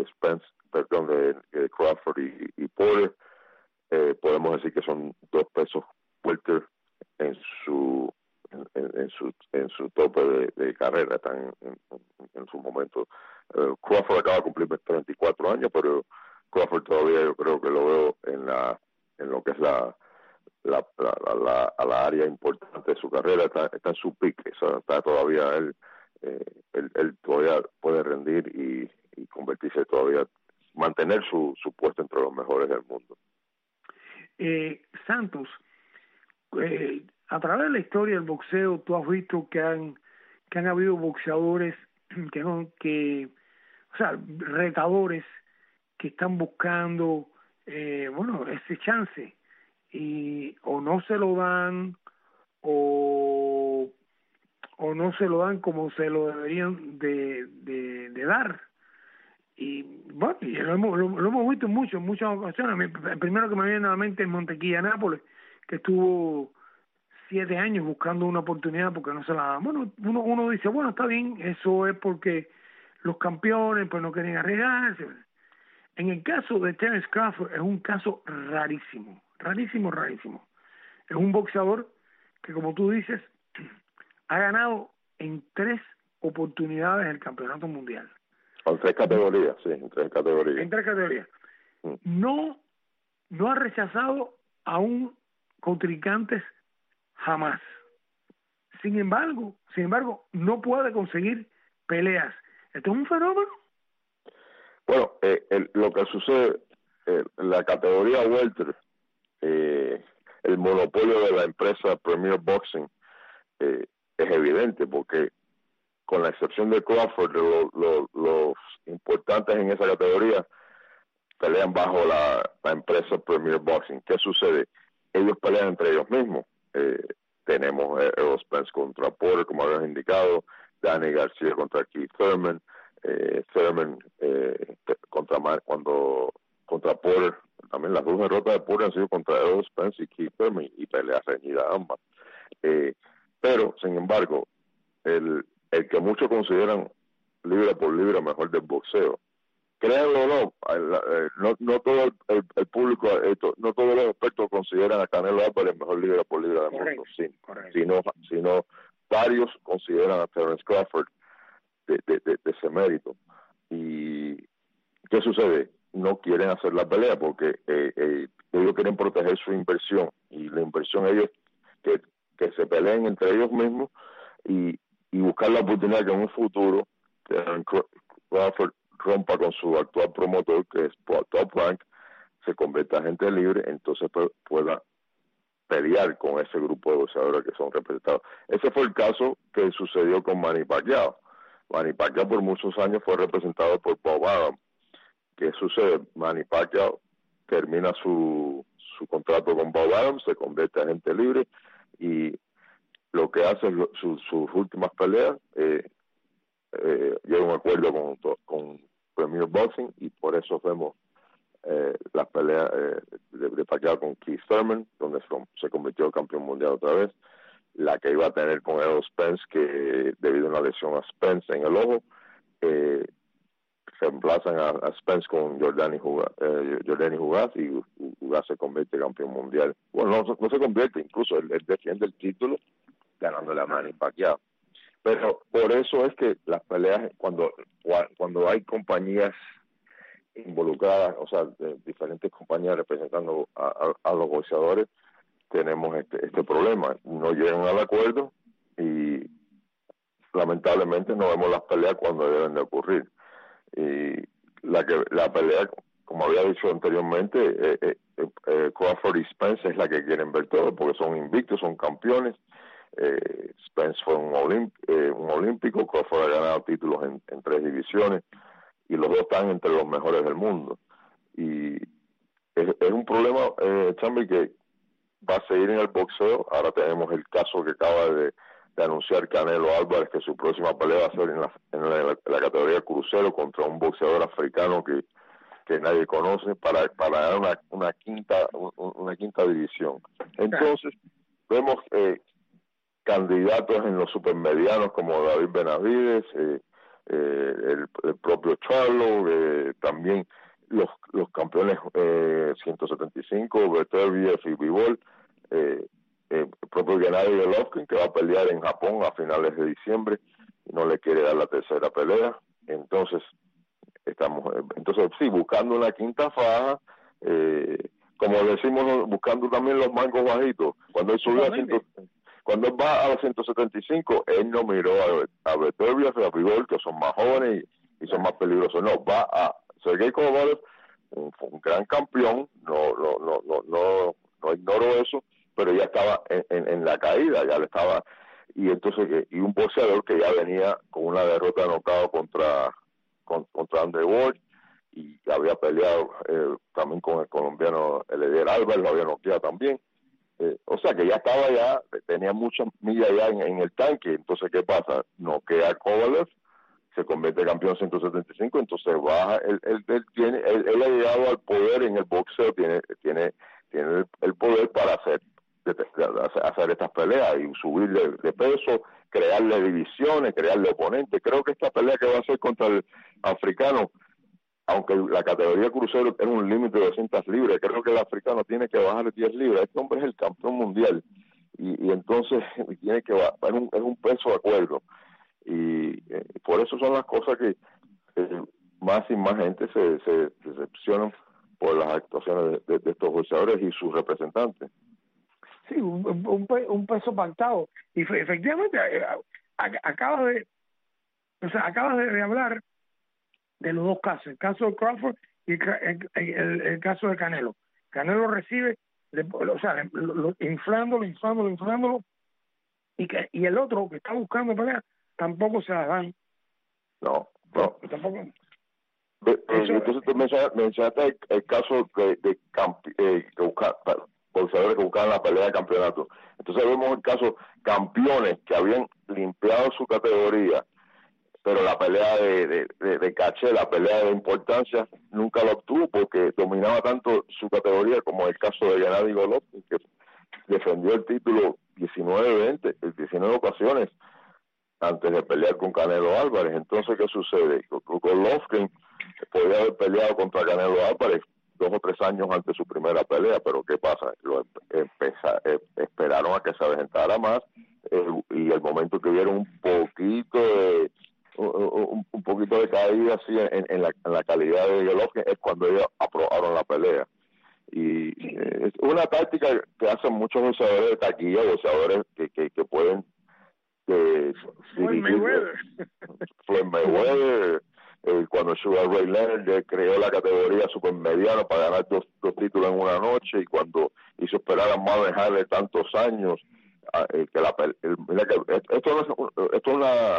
Crawford y Porter, podemos decir que son 2 pesos welter en su tope de carrera, están en su momento. Crawford acaba de cumplir 34 años, pero Crawford todavía yo creo que lo veo en lo que es la área importante de su carrera, está en su pique, o sea, está todavía él todavía puede rendir y convertirse todavía, mantener su puesto entre los mejores del mundo. Santos, a través de la historia del boxeo, tú has visto que han habido boxeadores retadores que están buscando ese chance y o no se lo dan o no se lo dan como se lo deberían de dar. Y bueno, y lo hemos visto en muchas ocasiones. El primero que me viene a la mente es Montequilla Nápoles, que estuvo 7 años buscando una oportunidad porque no se la daban. Bueno, uno dice, bueno, está bien, eso es porque los campeones pues no quieren arriesgarse. En el caso de Terence Crawford es un caso rarísimo. Es un boxeador que, como tú dices, ha ganado en 3 oportunidades el campeonato mundial. En 3 categorías, sí, en 3 categorías. En 3 categorías. No ha rechazado a un contrincante jamás. Sin embargo, no puede conseguir peleas. ¿Esto es un fenómeno? Bueno, lo que sucede en la categoría welter, el monopolio de la empresa Premier Boxing es evidente, porque con la excepción de Crawford, los importantes en esa categoría pelean bajo la empresa Premier Boxing. ¿Qué sucede? Ellos pelean entre ellos mismos. Tenemos Errol Spence contra Porter, como habías indicado, Danny García contra Keith Thurman, Thurman contra Porter. También las 2 derrotas de Porter han sido contra Errol Spence y Keith Thurman, y peleas reñidas ambas. Pero, sin embargo, el que muchos consideran libra por libra mejor del boxeo, créanlo o no todo el público, no todos los expertos consideran a Canelo Álvarez mejor libra por libra del mundo, sino varios consideran a Terence Crawford de ese mérito. ¿Y qué sucede? No quieren hacer la pelea porque ellos quieren proteger su inversión, y la inversión ellos que se peleen entre ellos mismos y buscar la oportunidad que en un futuro Crawford rompa con su actual promotor, que es Top Rank, se convierta en agente libre, entonces pueda pelear con ese grupo de boxeadores que son representados. Ese fue el caso que sucedió con Manny Pacquiao. Manny Pacquiao por muchos años fue representado por Bob Arum. ¿Qué sucede? Manny Pacquiao termina su contrato con Bob Arum, se convierte en agente libre, y lo que hace sus últimas peleas, llega a un acuerdo con Premier Boxing, y por eso vemos las peleas de Pacquiao con Keith Thurman, donde se convirtió en campeón mundial otra vez, la que iba a tener con Errol Spence, que debido a una lesión a Spence en el ojo, reemplazan a Spence con Jordani Jugás, y Jugás se convierte en campeón mundial. Bueno, no se convierte, incluso él defiende el título ganándole a Manny Pacquiao. Pero por eso es que las peleas, cuando hay compañías involucradas, o sea, diferentes compañías representando a los boxeadores, tenemos este problema. No llegan al acuerdo y lamentablemente no vemos las peleas cuando deben de ocurrir. Y la pelea, como había dicho anteriormente, Crawford y Spence es la que quieren ver todo, porque son invictos, son campeones. Spence fue un olímpico, Crawford ha ganado títulos en 3 divisiones y los dos están entre los mejores del mundo. Y es un problema, Chambi, que va a seguir en el boxeo. Ahora tenemos el caso que acaba de anunciar Canelo Álvarez, que su próxima pelea va a ser en la categoría crucero contra un boxeador africano que nadie conoce para ganar una quinta división. Entonces vemos candidatos en los supermedianos como David Benavides, el propio Charlo, también los campeones 175, Beterbiev y Bivol, el propio Gennady Golovkin, que va a pelear en Japón a finales de diciembre y no le quiere dar la tercera pelea. Entonces sí, buscando una quinta faja, como decimos, buscando también los mangos bajitos. Cuando él subió cuando él va a los 175, él no miró a Beterbiev y a Bivol, que son más jóvenes y son más peligrosos. No, va a Sergey Kovalev, un gran campeón, no ignoro eso, pero ya estaba en la caída, ya le estaba, y entonces un boxeador que ya venía con una derrota de nocaut contra Andre Ward, y había peleado también con el colombiano Eliezer Álvarez, lo había noqueado también, o sea que ya tenía muchas millas ya en el tanque. Entonces ¿qué pasa? Noquea a Kovalev, se convierte en campeón 175, entonces baja, él ha llegado al poder en el boxeo, tiene el poder para hacer estas peleas y subir de peso, crearle divisiones, crearle oponentes. Creo que esta pelea que va a hacer contra el africano, aunque la categoría crucero es un límite de 200 libras, creo que el africano tiene que bajar 10 libras. Este hombre es el campeón mundial y entonces tiene que bajar, es un peso de acuerdo. Y por eso son las cosas que más y más gente se decepcionan por las actuaciones de estos boxeadores y sus representantes. Sí, un peso pactado. Y efectivamente acabas de hablar de los dos casos, el caso de Crawford y el caso de Canelo. Canelo recibe, inflándolo, y el otro que está buscando pelea tampoco se las dan. No. Tampoco. Entonces tú mencionaste el caso de boxeadores que buscaban la pelea de campeonato. Entonces vemos el caso campeones que habían limpiado su categoría, pero la pelea de caché, la pelea de importancia, nunca lo obtuvo porque dominaba tanto su categoría, como el caso de Gennady Golovkin, que defendió el título 19 ocasiones antes de pelear con Canelo Álvarez. Entonces, ¿qué sucede? Golovkin podía haber peleado contra Canelo Álvarez 2 o 3 años antes de su primera pelea, pero ¿qué pasa? Esperaron a que se aventara más, y el momento que vieron un poquito de caída así en la calidad de Golovkin es cuando ellos aprobaron la pelea. Y es una táctica que hacen muchos boxeadores de taquilla, boxeadores que pueden Floyd Mayweather, cuando Sugar Ray Leonard creó la categoría supermediano para ganar dos títulos en una noche, y cuando hizo esperar a manejarle tantos años, esto es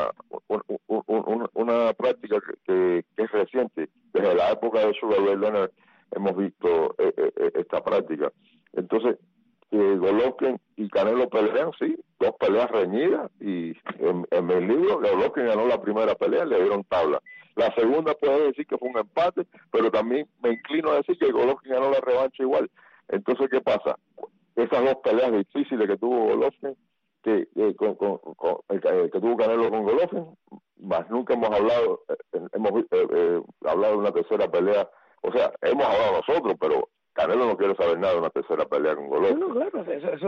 una práctica que es reciente. Desde la época de Sugar Ray Leonard hemos visto esta práctica. Entonces Golovkin y Canelo pelean, sí, 2 peleas reñidas, y en mi libro Golovkin ganó la primera pelea, le dieron tabla. La segunda puede decir que fue un empate, pero también me inclino a decir que Golovkin ganó la revancha igual. Entonces, ¿qué pasa? Esas 2 peleas difíciles que tuvo Golovkin, que tuvo Canelo con Golovkin, más nunca hemos hablado de una tercera pelea. O sea, hemos hablado nosotros, pero Canelo no quiere saber nada de una tercera pelea con Golovkin. No, claro,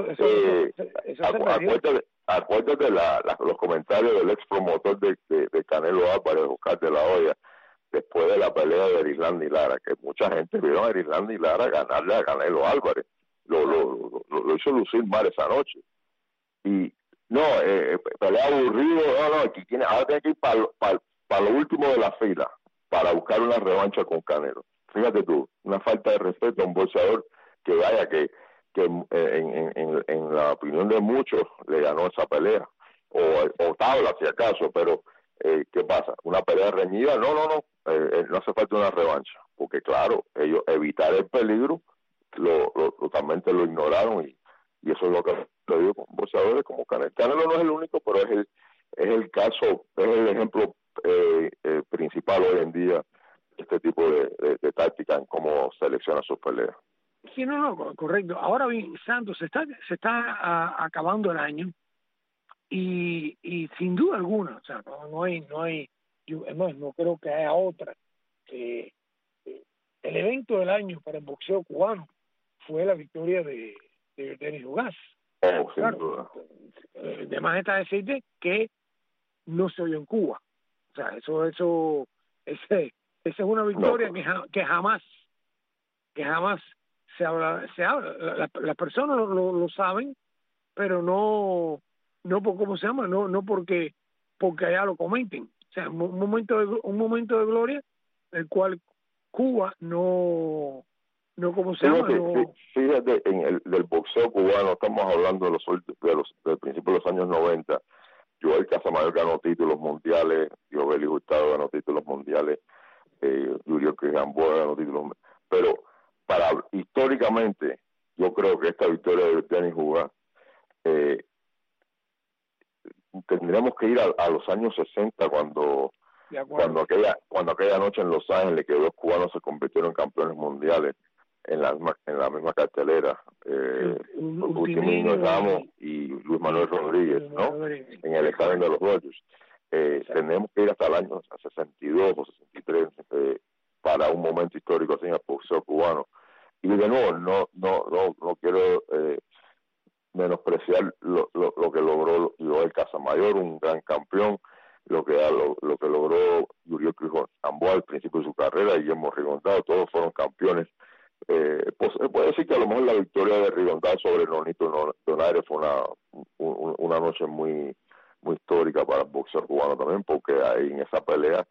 acuérdate los comentarios del ex promotor de Canelo Álvarez, Oscar de la Hoya, después de la pelea de Erislandy Lara, que mucha gente vio a Erislandy Lara ganarle a Canelo Álvarez. Lo hizo lucir mal esa noche. Y pelea aburrido, ahora tiene que ir para lo último de la fila para buscar una revancha con Canelo. Fíjate tú, una falta de respeto a un boxeador que que en la opinión de muchos le ganó esa pelea, o tabla si acaso, pero ¿qué pasa? ¿Una pelea reñida? No no hace falta una revancha, porque claro, ellos evitar el peligro totalmente lo ignoraron, y eso es lo que le digo con boxeadores como Canelo. Canelo no es el único, pero es el caso, es el ejemplo principal hoy en día, este tipo de táctica en cómo selecciona sus peleas. Sí, no, correcto. Ahora bien, Santos, se está acabando el año y sin duda alguna, o sea, no hay, yo, además, no creo que haya otra. El evento del año para el boxeo cubano fue la victoria de Denis Ugas. Oh, sin claro, duda. Además está decirte que no se oyó en Cuba. O sea, esa es una victoria que jamás se habla. Las personas lo saben, pero no por cómo se llama, no porque allá lo comenten. O sea, un momento de gloria, el cual Cuba no ¿cómo se llama? Fíjate, del boxeo cubano, estamos hablando del principio de los años 90. Joel Casamayor ganó títulos mundiales, Diobeli Hurtado ganó títulos mundiales, Julio Gamboa ganó títulos mundiales. Pero históricamente, yo creo que esta victoria de Denis Ugas, tendríamos que ir a los años 60 cuando aquella noche en Los Ángeles que dos cubanos se convirtieron en campeones mundiales en la misma cartelera, Ultimino Ramos y Luis Manuel Rodríguez, ¿no? En el estadio de los Dodgers. Tenemos que ir hasta el año 62 o 63 para un momento histórico así en el boxeo cubano. Y de nuevo, no quiero menospreciar lo que logró Joel Casamayor, un gran campeón, lo que logró Julio Gamboa al principio de su carrera, y Guillermo Rigondado, todos fueron campeones. Pues se puede decir que a lo mejor la victoria de Rigondado sobre Nonito Donaire fue una noche muy muy histórica para el boxeo cubano también, porque ahí en esa pelea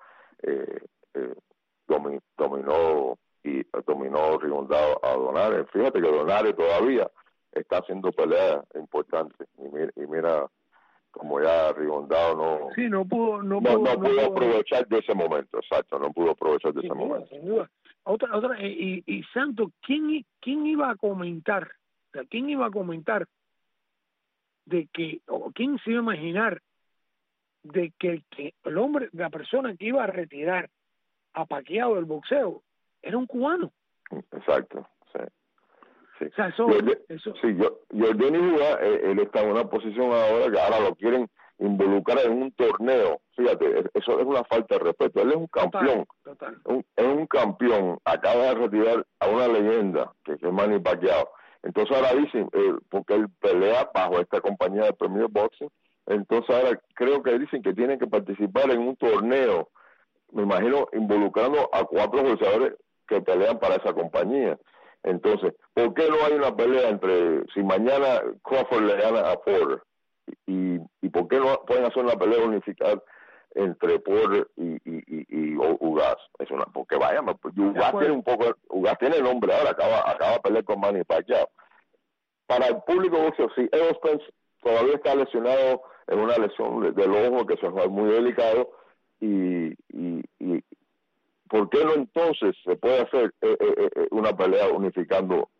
dominó Rigondado a Donaire. Fíjate que Donaire todavía está haciendo peleas importantes, y mira como ya Rigondado no pudo aprovechar de ese momento. Exacto, no pudo aprovechar de ese momento. Sin duda. Otra y Santo, ¿quién iba a comentar? O sea, ¿quién iba a comentar de que, o quién se iba a imaginar de que el hombre, la persona que iba a retirar a Pacquiao del boxeo era un cubano? Exacto, sí. O sea, Denis Ugas, él está en una posición ahora que ahora lo quieren involucrar en un torneo. Fíjate, eso es una falta de respeto. Él es un campeón. Total. Es un campeón. Acaba de retirar a una leyenda, que es Manny Pacquiao. Entonces ahora dicen, porque él pelea bajo esta compañía de Premier Boxing, entonces ahora creo que dicen que tiene que participar en un torneo, me imagino involucrando a 4 boxeadores que pelean para esa compañía. Entonces, ¿por qué no hay una pelea si mañana Crawford le gana a Porter? ¿Y por qué no pueden hacer una pelea unificada entre Porter y Ugas? Porque vaya, Ugas tiene nombre ahora, acaba de pelear con Manny Pacquiao. Para el público boxeo, sí, Errol Spence todavía está lesionado en una lesión del ojo que se fue muy delicado, y ¿por qué no entonces se puede hacer una pelea unificando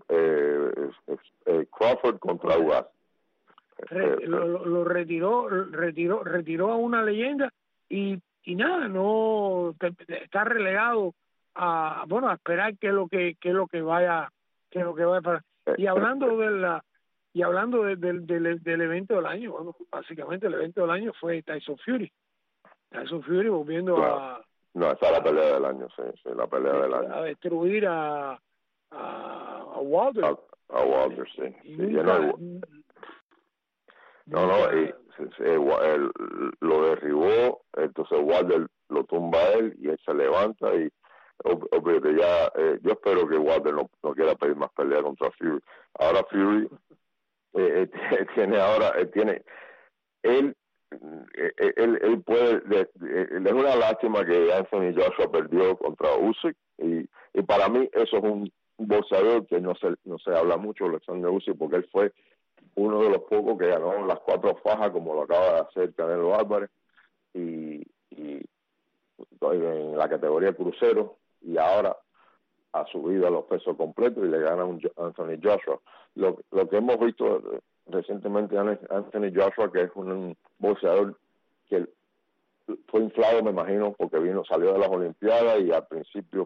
Crawford contra Ugas? Lo retiró a una leyenda y nada, no está relegado a esperar qué es lo que vaya para. Y hablando del evento del año, bueno, básicamente el evento del año fue Tyson Fury volviendo a esa es la pelea del año, sí, la pelea del año. A destruir a Wilder. A Wilder, sí. Lo derribó, entonces Wilder lo tumba a él y él se levanta, y yo espero que Wilder no quiera pedir más pelea contra Fury. Ahora Fury él puede, es una lástima que Anthony Joshua perdió contra Usyk, y para mí eso es un boxeador que no se habla mucho, Alexander Usyk, porque él fue uno de los pocos que ganó las 4 fajas, como lo acaba de hacer Canelo Álvarez, y en la categoría crucero, y ahora ha subido a los pesos completos y le gana un Anthony Joshua. Lo que hemos visto recientemente Anthony Joshua, que es un boxeador que fue inflado, me imagino, porque salió de las Olimpiadas y al principio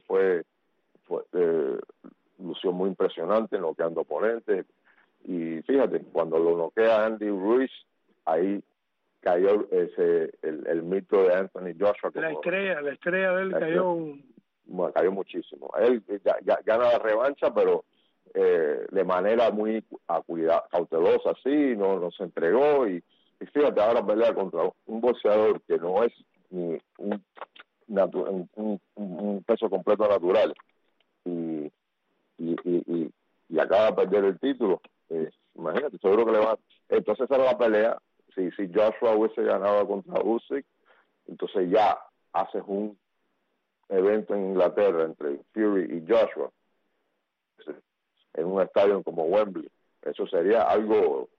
lució muy impresionante, noqueando oponentes. Y fíjate, cuando lo noquea Andy Ruiz, ahí cayó el mito de Anthony Joshua. La estrella de él cayó muchísimo. Él ya gana la revancha, pero de manera muy cautelosa, sí, no se entregó. Y fíjate, ahora pelea contra un boxeador que no es ni un peso completo natural, y acaba de perder el título. Imagínate, seguro que le va. Entonces era la pelea. Si Joshua hubiese ganado contra Usyk, entonces ya haces un evento en Inglaterra entre Fury y Joshua en un estadio como Wembley. Eso sería algo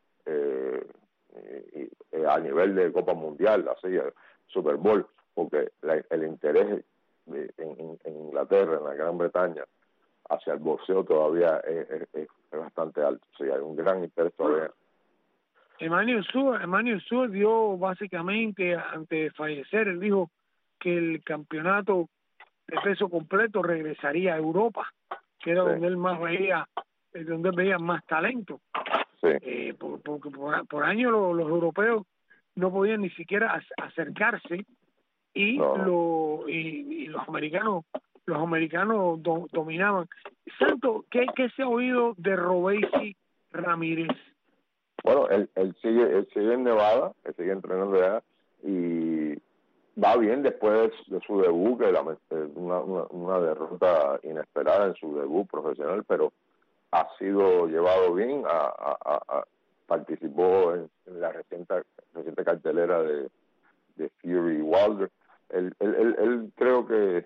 a nivel de Copa Mundial, así, Super Bowl, porque el interés en Inglaterra, en la Gran Bretaña, hacia el boxeo todavía es bastante alto. O sea, hay un gran interés todavía. Emmanuel Stewart dio básicamente, antes de fallecer, él dijo que el campeonato de peso completo regresaría a Europa, que era donde él más veía, donde él veía más talento. Sí. Porque por años los europeos no podían ni siquiera acercarse, y los americanos dominaban. Santo, ¿qué se ha oído de Robeisy Ramírez? Bueno, él sigue en Nevada, él sigue entrenando allá y va bien después de su debut, que una derrota inesperada en su debut profesional, pero ha sido llevado bien, participó en la reciente cartelera de Fury y Wilder. Él creo que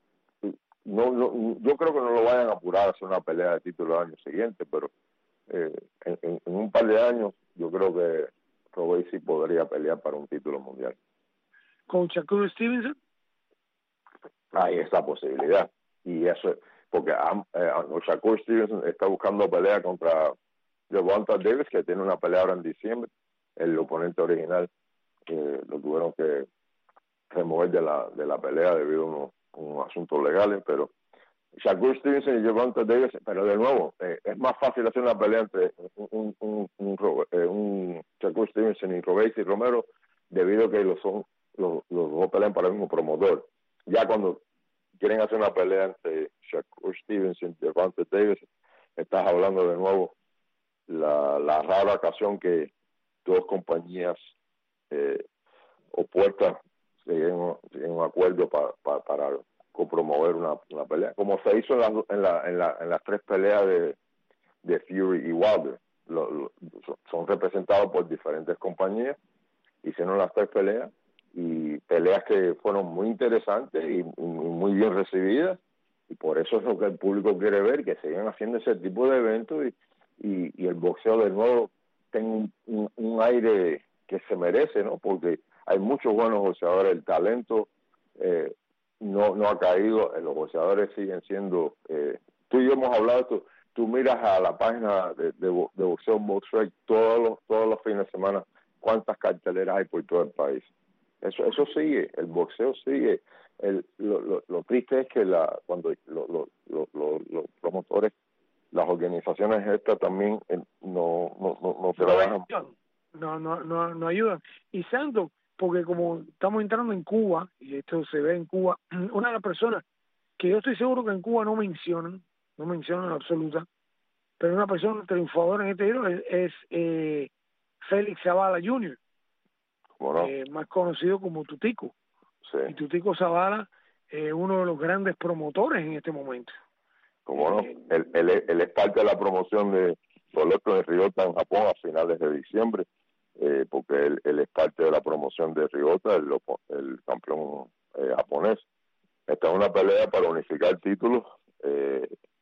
yo creo que no lo vayan a apurar a hacer una pelea de título el año siguiente, pero en un par de años yo creo que Robeisy podría pelear para un título mundial. ¿Con Shakur Stevenson? Hay esa posibilidad, y eso porque Shakur Stevenson está buscando pelea contra Gervonta Davis, que tiene una pelea ahora en diciembre. El oponente original lo tuvieron que remover de la pelea debido a unos asuntos legales, pero Shakur Stevenson y Gervonta Davis, pero de nuevo, es más fácil hacer una pelea entre un Shakur Stevenson y Robeisy Romero, debido a que los dos pelean para el mismo promotor. Ya cuando quieren hacer una pelea entre Shakur Stevenson y Gervonta Davis, estás hablando de nuevo la rara ocasión que dos compañías opuestas lleguen a un acuerdo para promover una pelea, como se hizo en las 3 peleas de Fury y Wilder. Son representados por diferentes compañías, hicieron las 3 peleas, y peleas que fueron muy interesantes y muy bien recibidas, y por eso es lo que el público quiere ver, que sigan haciendo ese tipo de eventos y el boxeo de nuevo tenga un aire que se merece, ¿no? Porque hay muchos buenos boxeadores, el talento no ha caído, los boxeadores siguen siendo, tú y yo hemos hablado, tú miras a la página de boxeo BoxRec todos los fines de semana, cuántas carteleras hay por todo el país. Eso sigue, el boxeo sigue. Lo triste es que cuando los promotores, las organizaciones estas también no trabajan. No ayudan. Y Santo, porque como estamos entrando en Cuba, y esto se ve en Cuba, una de las personas que yo estoy seguro que en Cuba no mencionan en absoluta, pero una persona triunfadora en este giro es Félix Zavala Jr., bueno, más conocido como Tutico. Sí. Y Tutico Zavala es uno de los grandes promotores en este momento. Como no, él es parte de la promoción de Boletos de Ryota en Japón a finales de diciembre, porque él es parte de la promoción de Ryota, el campeón japonés. Esta es una pelea para unificar títulos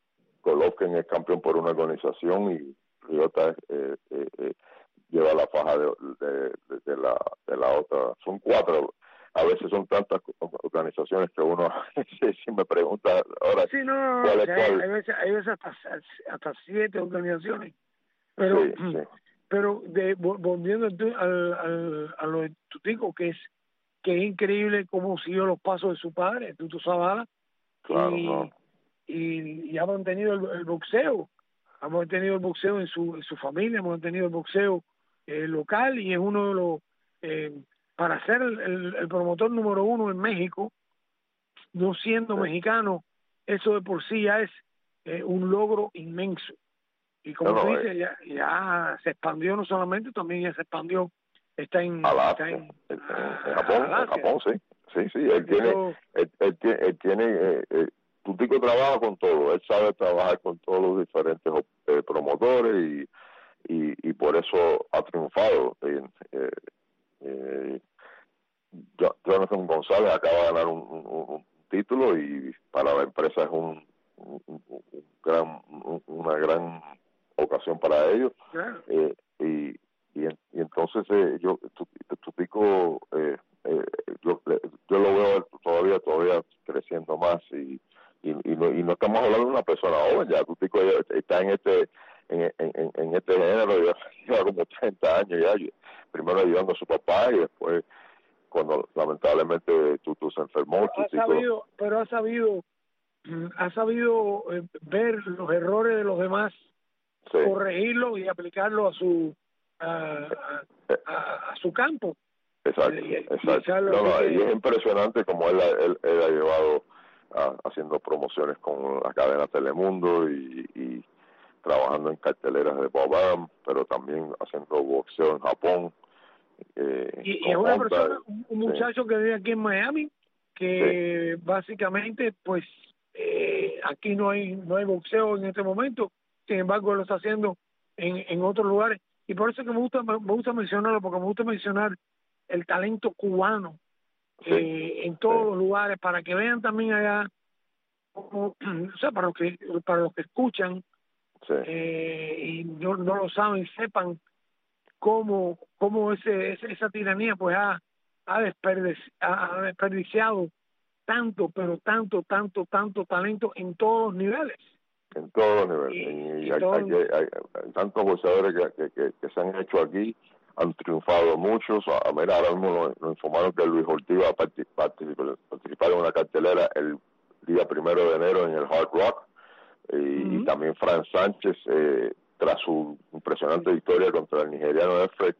Golovkin es campeón por una organización y Ryota lleva la faja de la otra. Son 4. A veces son tantas organizaciones que uno, si me pregunta ahora, sí, no, ¿cuál o es sea, cuál? Hay veces hasta 7 organizaciones. Pero, sí. Pero volviendo a lo de Tutico, que es increíble cómo siguió los pasos de su padre, Tuto Zavala, Claro, y ha mantenido el boxeo. Ha mantenido el boxeo en su familia, hemos mantenido el boxeo local, y es uno de los, para ser el promotor número 1 en México, no siendo mexicano, eso de por sí ya es un logro inmenso. Y como tú dices, ya se expandió, no solamente, también ya se expandió, está en Japón, sí. Él tiene Tutico trabaja con todo, él sabe trabajar con todos los diferentes promotores y por eso ha triunfado. Jonathan González acaba de ganar un título y para la empresa es una gran ocasión para ellos. Claro. Y entonces Tutico yo lo veo todavía creciendo más y no estamos hablando de una persona joven. Ya Tutico está en este género, ya lleva como 30 años ya, primero ayudando a su papá y después cuando lamentablemente Tutu se enfermó. Pero ha sabido ver los errores de los demás, sí, corregirlos y aplicarlo a su campo. Exacto. Y es impresionante como él ha llevado haciendo promociones con la cadena Telemundo y trabajando en carteleras de Bob, pero también haciendo boxeo en Japón. Y es una persona, un muchacho que vive aquí en Miami, que básicamente pues aquí no hay boxeo en este momento, sin embargo lo está haciendo en otros lugares, y por eso que me gusta mencionarlo, porque me gusta mencionar el talento cubano en todos los lugares, para que vean también allá, como, o sea, para los que escuchan y no lo saben, sepan cómo esa tiranía pues ha desperdiciado tanto talento en todos los niveles. En todos los niveles. Hay tantos boxeadores que se han hecho aquí, han triunfado muchos. Mira, ahora mismo nos informaron que Luis Ortiz va a participar en una cartelera el día 1 de enero en el Hard Rock. Y también Fran Sánchez, tras su impresionante victoria contra el nigeriano Efred,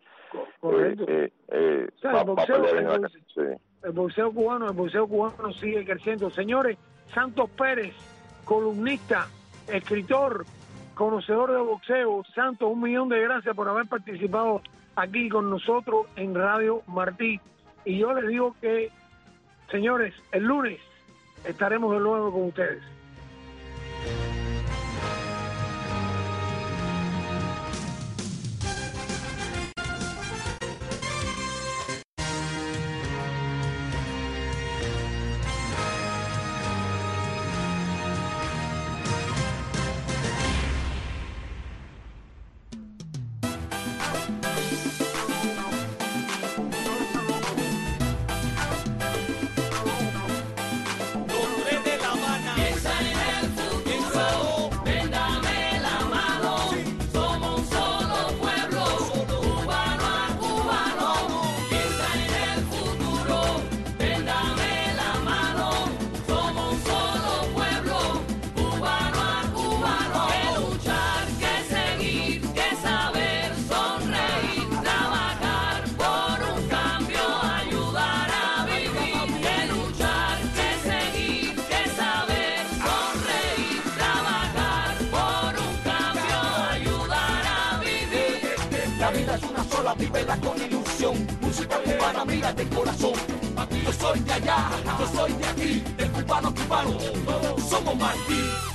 el boxeo cubano sigue creciendo. Señores, Santos Pérez, columnista, escritor, conocedor de boxeo. Santos, 1.000.000 de gracias por haber participado aquí con nosotros en Radio Martí. Y yo les digo que, señores, el lunes estaremos de nuevo con ustedes. Vívela con ilusión, música cubana, mira de corazón. Yo soy de allá, yo soy de aquí, del cubano, todos somos Martí.